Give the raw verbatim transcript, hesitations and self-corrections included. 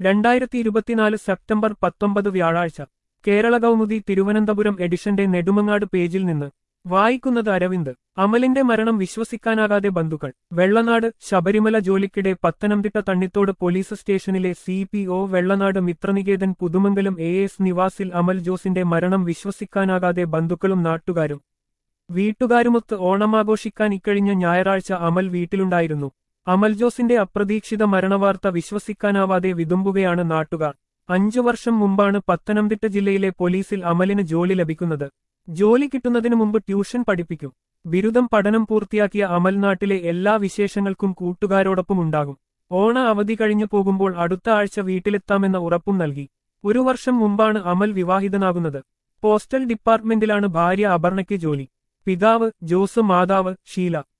രണ്ടായിരത്തി ഇരുപത്തിനാല് സെപ്റ്റംബർ പത്തൊമ്പത് വ്യാഴാഴ്ച കേരള കൗമുദി തിരുവനന്തപുരം എഡിഷന്റെ നെടുമങ്ങാട് പേജിൽ നിന്ന് വായിക്കുന്നത് അരവിന്ദ്. അമലിന്റെ മരണം വിശ്വസിക്കാനാകാതെ ബന്ധുക്കൾ. വെള്ളനാട്. ശബരിമല ജോലിക്കിടെ പത്തനംതിട്ട തണ്ണിത്തോട് പോലീസ് സ്റ്റേഷനിലെ C P O Vellanad Mithraniketan Puthumangalam A S നിവാസിൽ അമൽ ജോസിന്റെ മരണം വിശ്വസിക്കാനാകാതെ ബന്ധുക്കളും നാട്ടുകാരും. വീട്ടുകാരുമൊത്ത് ഓണമാഘോഷിക്കാൻ ഇക്കഴിഞ്ഞ ഞായറാഴ്ച അമൽ വീട്ടിലുണ്ടായിരുന്നു. അമൽ ജോസിന്റെ അപ്രതീക്ഷിത മരണവാർത്ത വിശ്വസിക്കാനാവാതെ വിതുമ്പുകയാണ് നാട്ടുകാർ. അഞ്ചു വർഷം മുമ്പാണ് പത്തനംതിട്ട ജില്ലയിലെ പോലീസിൽ അമലിന് ജോലി ലഭിക്കുന്നത്. ജോലി കിട്ടുന്നതിനു മുമ്പ് ട്യൂഷൻ പഠിപ്പിക്കും. ബിരുദം പഠനം പൂർത്തിയാക്കിയ അമൽ നാട്ടിലെ എല്ലാ വിശേഷങ്ങൾക്കും കൂട്ടുകാരോടൊപ്പം ഉണ്ടാകും. ഓണ അവധി കഴിഞ്ഞു പോകുമ്പോൾ അടുത്ത ആഴ്ച വീട്ടിലെത്താമെന്ന ഉറപ്പും നൽകി. ഒരു വർഷം മുമ്പാണ് അമൽ വിവാഹിതനാകുന്നത്. പോസ്റ്റൽ ഡിപ്പാർട്ട്മെന്റിലാണ് ഭാര്യ അപർണയ്ക്ക് ജോലി. പിതാവ് ജോസ്, മാതാവ് ഷീല.